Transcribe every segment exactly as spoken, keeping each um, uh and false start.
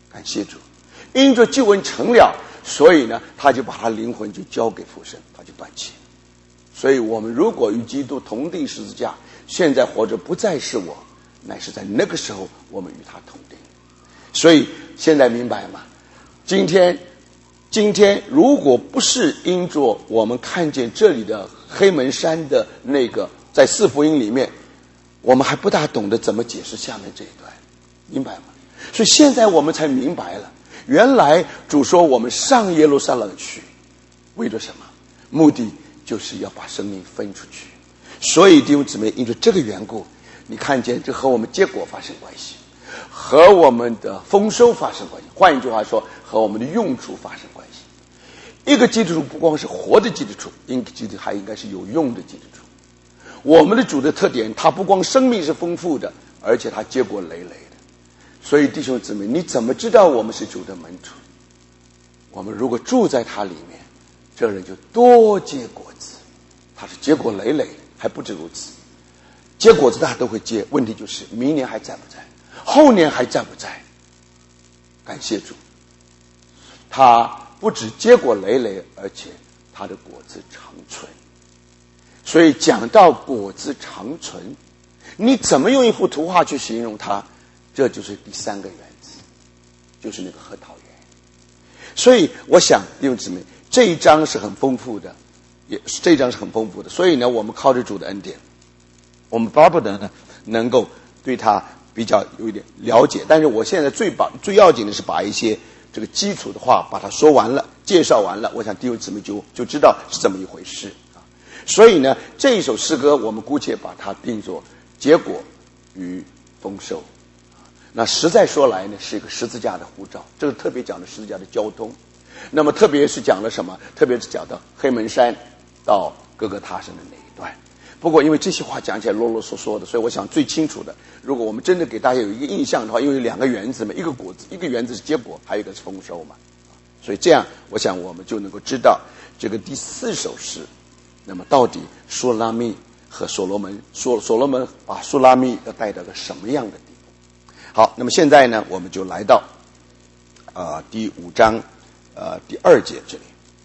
感谢主，因着救恩成了，所以呢，他就把他灵魂就交给父神，他就断气。所以我们如果与基督同定十字架，现在活着不再是我，乃是在那个时候我们与他同定。所以现在明白吗？今天今天如果不是因着我们看见这里的黑门山的那个在四福音里面，我们还不大懂得怎么解释下面这一段，明白吗？所以现在我们才明白了，原来主说我们上耶路撒冷去，为着什么？目的就是要把生命分出去。所以弟兄姊妹，因着这个缘故，你看见这和我们结果发生关系，和我们的丰收发生关系，换一句话说，和我们的用处发生关系。一个基督徒不光是活的基督徒，应基督还应该是有用的基督徒。我们的主的特点，他不光生命是丰富的，而且他结果累累的。所以弟兄姊妹，你怎么知道我们是主的门徒？我们如果住在他里面，这人就多结果子。他是结果累累，还不止如此，结果子他都会结，问题就是明年还在不在，后年还在不在。感谢主，他不止结果累累，而且他的果子长存。所以讲到果子长存，你怎么用一幅图画去形容它？这就是第三个原则，就是那个核桃园。所以我想弟兄姊妹，这一章是很丰富的，也这一章是很丰富的。所以呢，我们靠着主的恩典，我们巴不得呢能够对它比较有一点了解。但是我现在最把最要紧的是把一些这个基础的话把它说完了，介绍完了，我想弟兄姊妹就就知道是这么一回事啊。所以呢，这一首诗歌我们姑且把它定作结果与丰收。那实在说来呢，是一个十字架的呼召，这个特别讲的十字架的交通。那么特别是讲了什么？特别是讲到黑门山到各个他山的那一段。不过因为这些话讲起来啰啰嗦嗦的，所以我想最清楚的，如果我们真的给大家有一个印象的话，因为有两个原则嘛，一个果子，一个原则是结果，还有一个是丰收嘛。所以这样我想我们就能够知道这个第四首诗，那么到底苏拉密和所罗门，所所罗门把苏拉密要带到个什么样的地步？好，那么现在呢，我们就来到呃第五章呃第二节这里。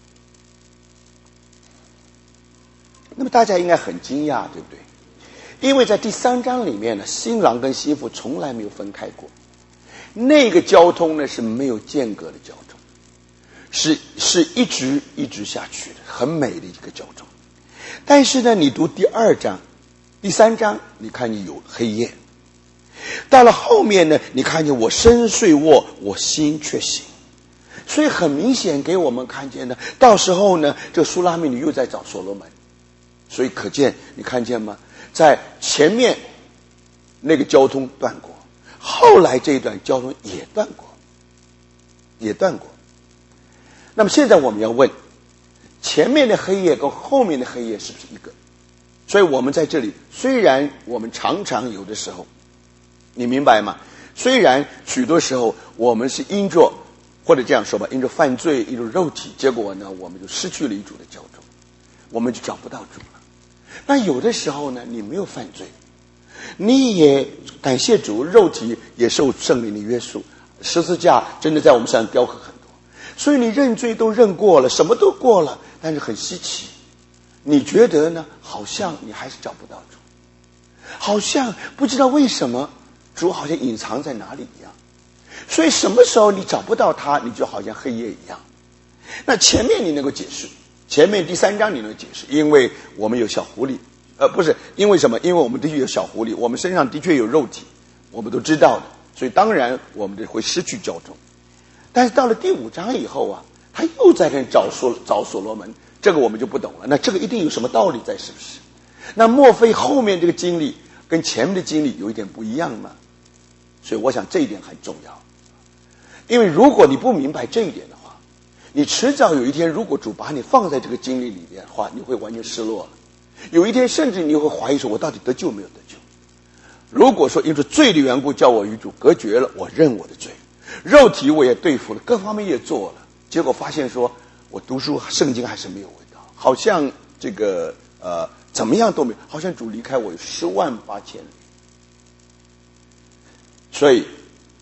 那么大家应该很惊讶，对不对？因为在第三章里面呢，新郎跟新妇从来没有分开过，那个交通呢是没有间隔的交通，是是一直一直下去的，很美的一个交通。但是呢，你读第二章、第三章，你看你有黑夜。到了后面呢，你看见我身睡卧，我心却醒。所以很明显给我们看见呢，到时候呢，这个苏拉密女又在找所罗门。所以可见，你看见吗？在前面那个交通断过，后来这一段交通也断过，也断过。那么现在我们要问，前面的黑夜跟后面的黑夜是不是一个？所以我们在这里，虽然我们常常有的时候，你明白吗？虽然许多时候我们是因着，或者这样说吧，因着犯罪，因着肉体，结果呢，我们就失去了与主的交通，我们就找不到主了。那有的时候呢，你没有犯罪，你也感谢主，肉体也受圣灵的约束，十字架真的在我们身上雕刻很多，所以你认罪都认过了，什么都过了，但是很稀奇，你觉得呢？好像你还是找不到主，好像不知道为什么主好像隐藏在哪里一样，所以什么时候你找不到他，你就好像黑夜一样。那前面你能够解释，前面第三章你能解释，因为我们有小狐狸，呃，不是因为什么？因为我们的确有小狐狸，我们身上的确有肉体，我们都知道的，所以当然我们就会失去交通。但是到了第五章以后啊，他又在这找所找所罗门，这个我们就不懂了。那这个一定有什么道理在，是不是？那莫非后面这个经历跟前面的经历有一点不一样吗？所以我想这一点很重要，因为如果你不明白这一点的话，你迟早有一天，如果主把你放在这个经历里面的话，你会完全失落了。有一天甚至你会怀疑说，我到底得救没有得救？如果说因着罪的缘故叫我与主隔绝了，我认我的罪，肉体我也对付了，各方面也做了，结果发现说我读书圣经还是没有味道，好像这个呃怎么样都没有，好像主离开我有十万八千里。所以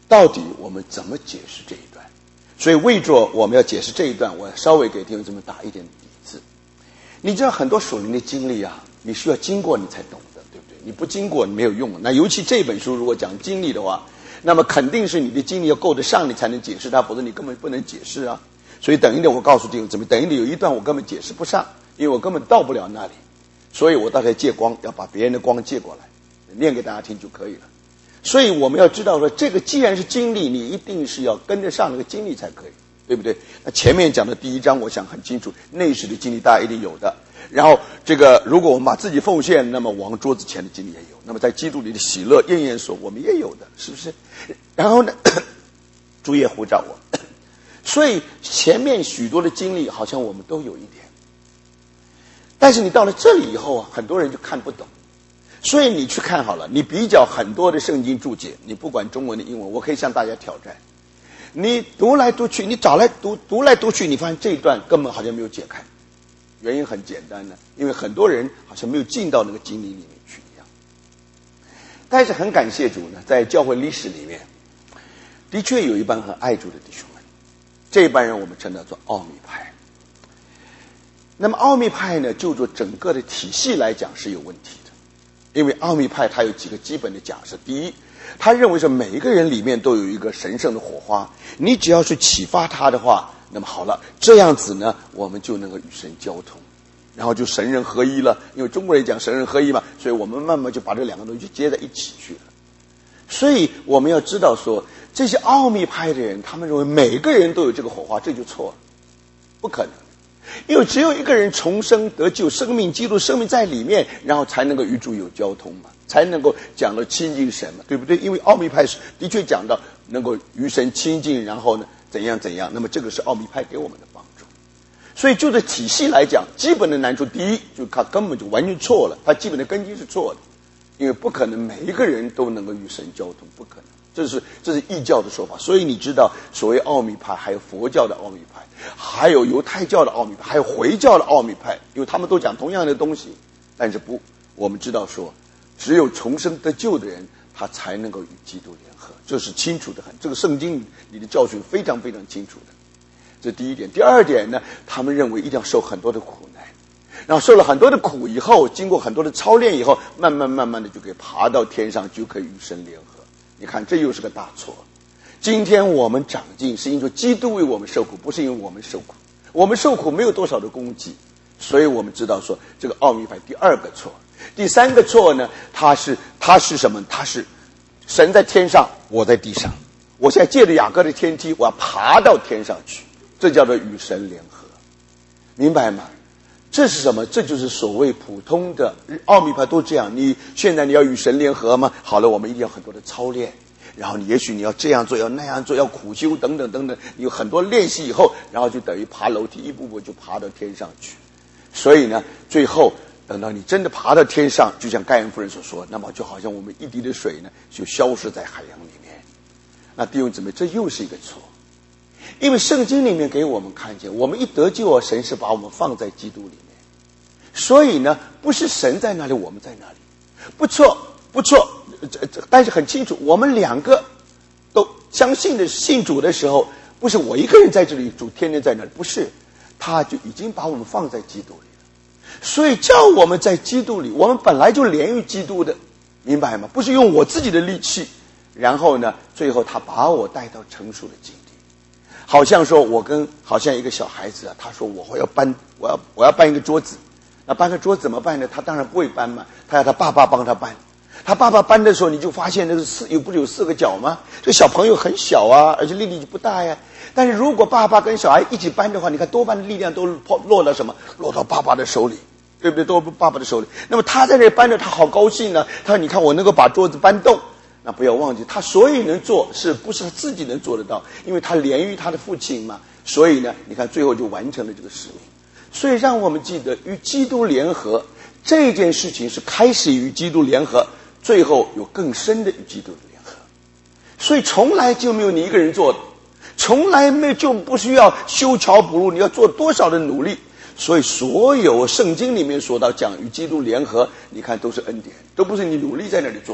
到底我们怎么解释这一段？所以为着我们要解释这一段，我稍微给弟兄姊妹打一点底子。你知道很多属灵的经历啊，你需要经过你才懂的，对不对？你不经过你没有用。那尤其这本书如果讲经历的话，那么肯定是你的经历要够得上，你才能解释它，否则你根本不能解释啊。所以等一点我告诉弟兄姊妹，等一点有一段我根本解释不上，因为我根本到不了那里，所以我到时候借光，要把别人的光借过来，念给大家听就可以了。所以我们要知道说，这个既然是经历，你一定是要跟得上那个经历才可以，对不对？那前面讲的第一章我想很清楚，内史的经历大家一定有的。然后这个如果我们把自己奉献，那么往桌子前的经历也有，那么在基督里的喜乐燕燕所我们也有的，是不是？然后呢，主也呼召我，所以前面许多的经历好像我们都有一点，但是你到了这里以后啊，很多人就看不懂。所以你去看好了，你比较很多的圣经注解，你不管中文的英文，我可以向大家挑战，你读来读去，你找来读读来读去，你发现这一段根本好像没有解开。原因很简单呢，因为很多人好像没有进到那个经历里面去一样。但是很感谢主呢，在教会历史里面的确有一班很爱主的弟兄们，这一班人我们称他做奥秘派。那么奥秘派呢，就做整个的体系来讲是有问题的，因为奥秘派它有几个基本的假设。第一，他认为说每一个人里面都有一个神圣的火花，你只要是启发他的话，那么好了，这样子呢，我们就能够与神交通，然后就神人合一了。因为中国人讲神人合一嘛，所以我们慢慢就把这两个东西就接在一起去了。所以我们要知道说，这些奥秘派的人，他们认为每个人都有这个火花，这就错了，不可能。因为只有一个人重生得救，生命基督生命在里面，然后才能够与主有交通嘛，才能够讲到亲近神嘛，对不对？因为奥秘派是的确讲到能够与神亲近，然后呢怎样怎样，那么这个是奥秘派给我们的帮助。所以就这体系来讲，基本的难处，第一就他根本就完全错了，他基本的根基是错的，因为不可能每一个人都能够与神交通，不可能。这是这是异教的说法。所以你知道所谓奥秘派，还有佛教的奥秘派，还有犹太教的奥秘派，还有回教的奥秘派，因为他们都讲同样的东西，但是不，我们知道说只有重生得救的人，他才能够与基督联合，这是清楚的很，这个圣经里的教训非常非常清楚的。这第一点。第二点呢，他们认为一定要受很多的苦难，然后受了很多的苦以后，经过很多的操练以后，慢慢慢慢的就可以爬到天上，就可以与神联合。你看这又是个大错。今天我们长进是因为基督为我们受苦，不是因为我们受苦。我们受苦没有多少的功绩，所以我们知道说这个奥秘派第二个错。第三个错呢，它是它是什么？它是神在天上，我在地上，我现在借着雅各的天梯，我要爬到天上去，这叫做与神联合，明白吗？这是什么？这就是所谓普通的奥秘派都这样。你现在你要与神联合吗？好了，我们一定要很多的操练，然后你也许你要这样做，要那样做，要苦修等等等等，你有很多练习以后，然后就等于爬楼梯，一步步就爬到天上去。所以呢，最后等到你真的爬到天上，就像盖恩夫人所说，那么就好像我们一滴的水呢，就消失在海洋里面。那弟兄姊妹，这又是一个错。因为圣经里面给我们看见，我们一得救啊，神是把我们放在基督里面，所以呢，不是神在那里，我们在那里，不错不错。但是很清楚，我们两个都相信的信主的时候，不是我一个人在这里，主天天在那里，不是，他就已经把我们放在基督里了。所以叫我们在基督里，我们本来就连于基督的，明白吗？不是用我自己的力气，然后呢，最后他把我带到成熟的境地。好像说我跟好像一个小孩子啊，他说我要搬我要我要搬一个桌子，那搬个桌子怎么办呢？他当然不会搬嘛，他要他爸爸帮他搬。他爸爸搬的时候，你就发现那个四有不是有四个角吗？这个小朋友很小啊，而且力力不大呀。但是如果爸爸跟小孩一起搬的话，你看多半的力量都落到什么？落到爸爸的手里，对不对？都爸爸的手里。那么他在那搬着，他好高兴呢。他说：“你看我能够把桌子搬动。”那不要忘记，他所以能做，是不是他自己能做得到？因为他连于他的父亲嘛。所以呢，你看最后就完成了这个使命。所以让我们记得，与基督联合这件事情是开始与基督联合，最后有更深的与基督的联合。所以从来就没有你一个人做的，从来没有就不需要修桥补路，你要做多少的努力。所以所有圣经里面说到讲与基督联合，你看都是恩典，都不是你努力在那里做的。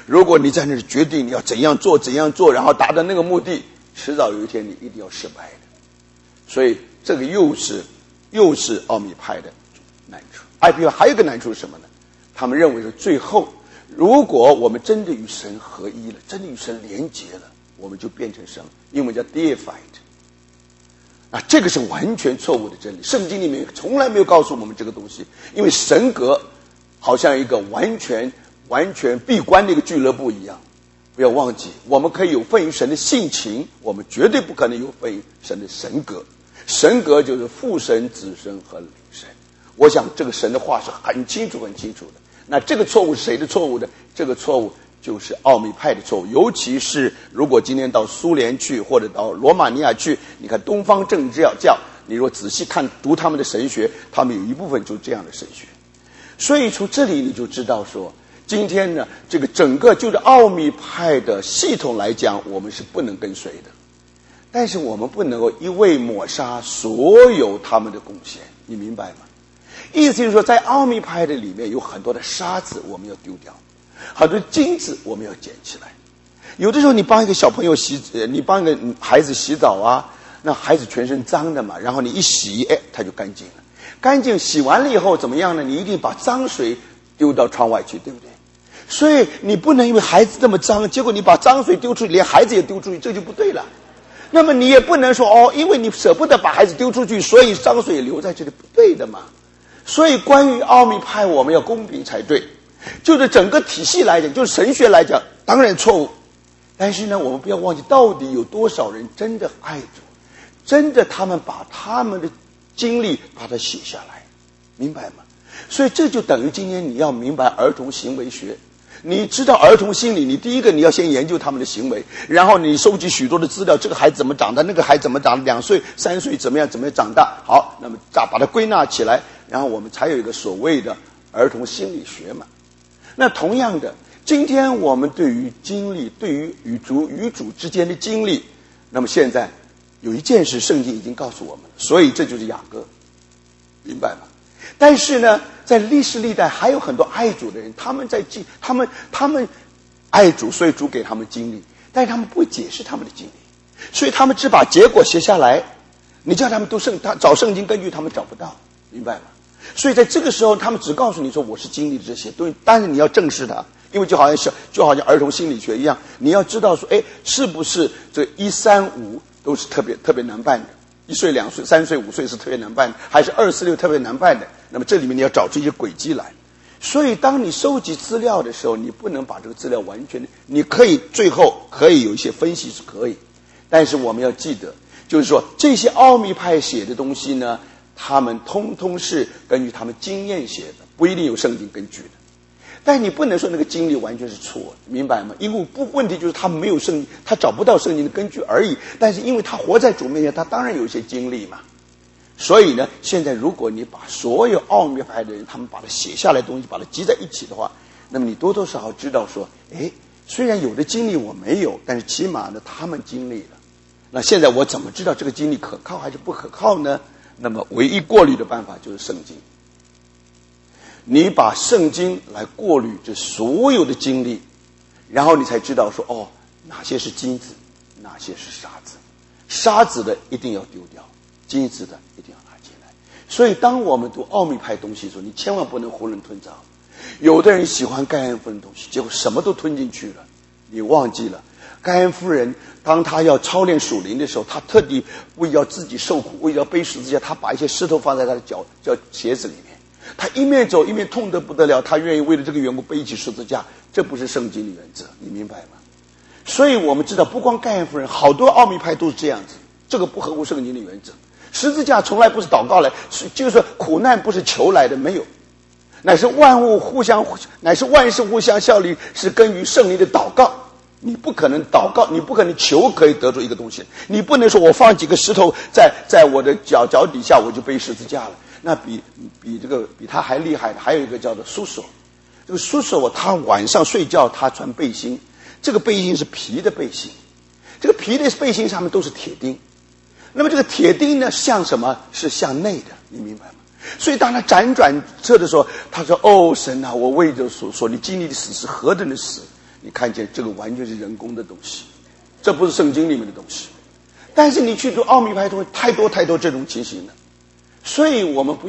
如果你在那里决定你要怎样做怎样做，然后达到那个目的，迟早有一天你一定要失败的。所以这个又是又是奥秘派的难处。爱批派还有一个难处是什么呢？他们认为是最后，如果我们真的与神合一了，真的与神连结了，我们就变成神，英文叫 deified。啊，这个是完全错误的真理。圣经里面从来没有告诉我们这个东西，因为神格好像一个完全完全闭关的一个俱乐部一样。不要忘记，我们可以有份于神的性情，我们绝对不可能有份于神的神格。神格就是父神、子神和灵神。我想这个神的话是很清楚很清楚的。那这个错误是谁的错误呢？这个错误就是奥秘派的错误。尤其是如果今天到苏联去或者到罗马尼亚去，你看东方正教教，你如果仔细看读他们的神学，他们有一部分就是这样的神学。所以从这里你就知道说，今天呢，这个整个就是奥秘派的系统来讲，我们是不能跟随的。但是我们不能够一味抹杀所有他们的贡献，你明白吗？意思就是说，在奥秘派的里面有很多的沙子我们要丢掉，很多金子我们要捡起来。有的时候你帮一个小朋友洗，你帮一个孩子洗澡啊，那孩子全身脏的嘛，然后你一洗，哎，他就干净了。干净洗完了以后怎么样呢？你一定把脏水丢到窗外去，对不对？所以你不能因为孩子这么脏，结果你把脏水丢出去，连孩子也丢出去，这就不对了。那么你也不能说哦，因为你舍不得把孩子丢出去，所以脏水也留在这里，不对的嘛。所以关于奥秘派，我们要公平才对。就是整个体系来讲，就是神学来讲，当然错误。但是呢，我们不要忘记，到底有多少人真的爱主，真的他们把他们的经历把它写下来，明白吗？所以这就等于今天你要明白儿童行为学。你知道儿童心理，你第一个你要先研究他们的行为，然后你收集许多的资料，这个孩子怎么长大，那个孩子怎么长，两岁三岁怎么样怎么样长大，好，那么把它归纳起来，然后我们才有一个所谓的儿童心理学嘛。那同样的，今天我们对于经历，对于与主与主之间的经历，那么现在有一件事圣经已经告诉我们了，所以这就是雅各，明白吗？但是呢，在历史历代还有很多爱主的人，他们在记，他们他们爱主，所以主给他们经历，但是他们不会解释他们的经历，所以他们只把结果写下来。你叫他们读圣，他找圣经根据，他们找不到，明白吗？所以在这个时候，他们只告诉你说我是经历这些，对，但是你要正视它，因为就好像小，就好像儿童心理学一样，你要知道说，哎，是不是这一三五都是特别特别难办的？一岁、两岁、三岁、五岁是特别难办的，还是二四六特别难办的？那么这里面你要找出一些轨迹来。所以当你收集资料的时候，你不能把这个资料完全的，你可以最后可以有一些分析是可以，但是我们要记得，就是说这些奥秘派写的东西呢，他们通通是根据他们经验写的，不一定有圣经根据的。但你不能说那个经历完全是错的，明白吗？因为不问题就是他没有圣经，他找不到圣经的根据而已。但是因为他活在主面前，他当然有一些经历嘛。所以呢，现在如果你把所有奥秘派的人，他们把它写下来的东西，把它集在一起的话，那么你多多少少知道说，哎，虽然有的经历我没有，但是起码呢他们经历了。那现在我怎么知道这个经历可靠还是不可靠呢？那么唯一过滤的办法就是圣经。你把圣经来过滤这所有的经历，然后你才知道说，哦，哪些是金子，哪些是沙子，沙子的一定要丢掉，金子的一定要拿进来。所以当我们读奥秘派东西的时候，你千万不能囫囵吞枣。有的人喜欢盖恩夫人的东西，结果什么都吞进去了，你忘记了盖恩夫人当她要操练属灵的时候，她特地为要自己受苦，为要背十字架，她把一些石头放在她的脚脚鞋子里面，他一面走一面痛得不得了，他愿意为了这个缘故背起十字架，这不是圣经的原则，你明白吗？所以我们知道，不光盖恩夫人，好多奥秘派都是这样子，这个不合乎圣经的原则。十字架从来不是祷告来，就是说苦难不是求来的，没有，乃是万物互相，乃是万事互相效力，是根于圣灵的祷告。你不可能祷告，你不可能求可以得出一个东西，你不能说我放几个石头在在我的脚脚底下，我就背十字架了。那比比这个比他还厉害的还有一个叫做苏索，这个苏索他晚上睡觉他穿背心，这个背心是皮的背心，这个皮的背心上面都是铁钉，那么这个铁钉呢像什么？是向内的，你明白吗？所以当他辗转侧的时候，他说：“哦，神啊，我为着所所你经历的死是何等的死。” 你看见这个完全是人工的东西，这不是圣经里面的东西。但是你去读奥秘派通会，太多太多这种情形了，所以我们不要